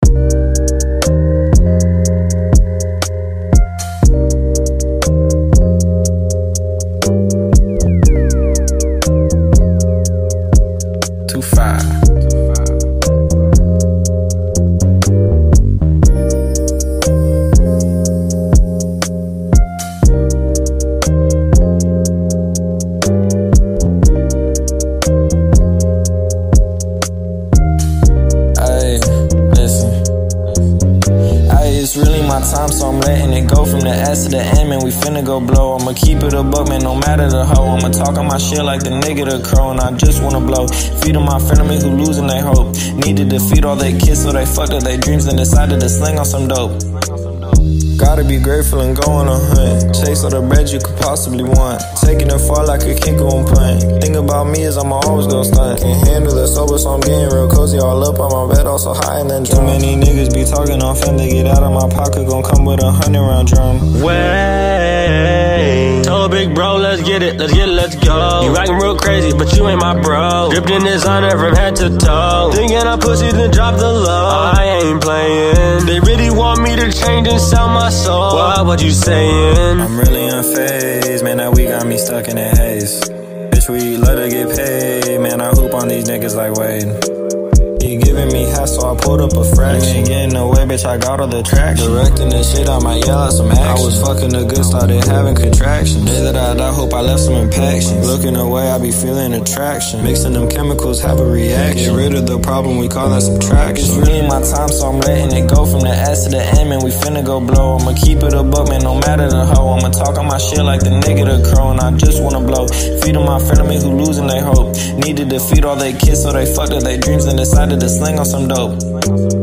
It's really my time, so I'm letting it go from the S to the M, and we finna go blow. I'ma keep it a buck, man, no matter the hoe. I'ma talk on my shit like the nigga the crow, and I just wanna blow. Feed on my family who losing their hope. Need to defeat all they kids, so they fucked up their dreams and decided to sling on some dope. Gotta be grateful and go on a hunt. Chase all the bread you could possibly want. Taking it far like a kicker on punt. Thing about me is I'ma always go stunt. Can't handle the sober, so I'm getting real cozy. All up on my bed, also high and then drunk. Too many niggas be talking on film. They get out of my pocket, gon' come with 100 round drum. Way, told big bro, let's get it, let's go. You acting real crazy, but you ain't my bro. Dripped in designer from head to toe. Thinking I'm pussy, then drop the low. I ain't playing. They really want me to change and sell my soul. What you saying? I'm really unfazed, man, that week got me stuck in that haze. Bitch, we let her get paid, man, I hoop on these niggas like Wade. He giving me hats, so I pulled up a fraction. You ain't getting away, bitch, I got all the traction. Directing this shit, I might yell out some action. I was fucking the good, started having contractions. Day that I die, hope I left some impactions. Looking away, I be feeling attraction. Mixing them chemicals, have a reaction. Get rid of the problem, we call that subtraction. It's really my time, so I'm letting it go from the S to the M, and we finna go blow. I'ma keep it a buck, man, no matter the hoe. I'ma talk on my shit like the nigga the crow, and I just wanna blow. Feed on my family who losing their hope. Need to defeat all they kids, so they fucked up their dreams and decided to sling on some dope.